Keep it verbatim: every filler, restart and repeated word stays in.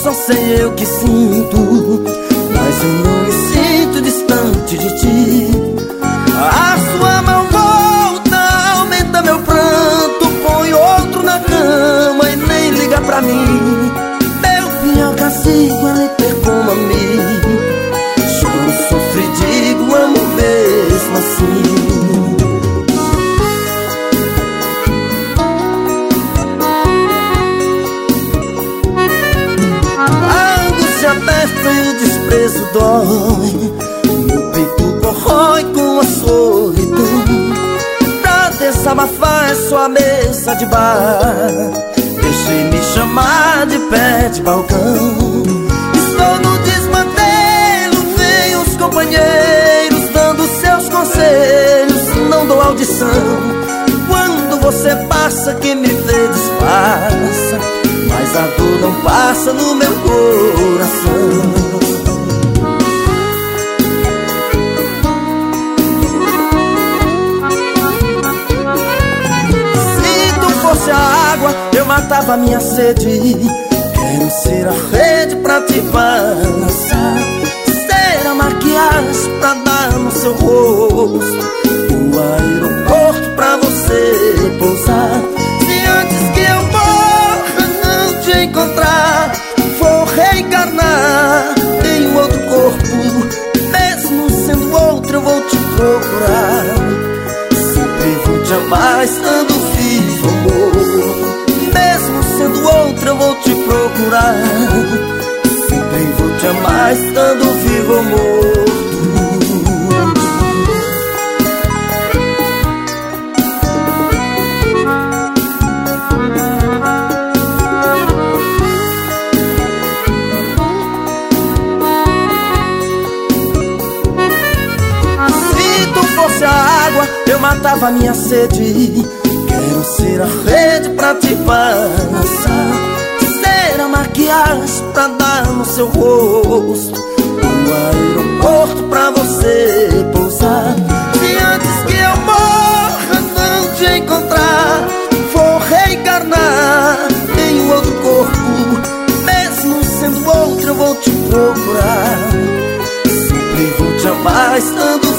só sei eu que sinto, mas eu não me sinto distante de ti. A sua mão volta, aumenta meu pranto, põe outro na cama e nem liga pra mim. Meu pior castigo é lhe ter como amigo. Choro, sofro e digo, amo mesmo assim. Aperta e o desprezo dói, meu peito corrói com a solidão. Pra desabafar é só a mesa de bar, deixei me chamar de pé de balcão. Estou no desmantelo, vem os companheiros dando seus conselhos, não dou audição. Quando você passa, quem me vê disfarça, mas a dor não passa no meu coração. Se tu fosse a água, eu matava a minha sede. Quero ser a rede pra te balançar, ser a maquiagem pra dar no seu rosto, o aeroporto pra você pousar. Se antes que eu encontrar, vou reencarnar em um outro corpo, mesmo sendo outro eu vou te procurar. Sempre vou te amar estando vivo, amor. Mesmo sendo outro eu vou te procurar. Sempre vou te amar estando vivo, amor. Eu matava a minha sede. Quero ser a rede pra te balançar, ser a maquiagem pra dar no seu rosto, o aeroporto pra você pousar. Se antes que eu morra não te encontrar, vou reencarnar em um outro corpo, mesmo sendo outro eu vou te procurar. Sempre vou te amar estando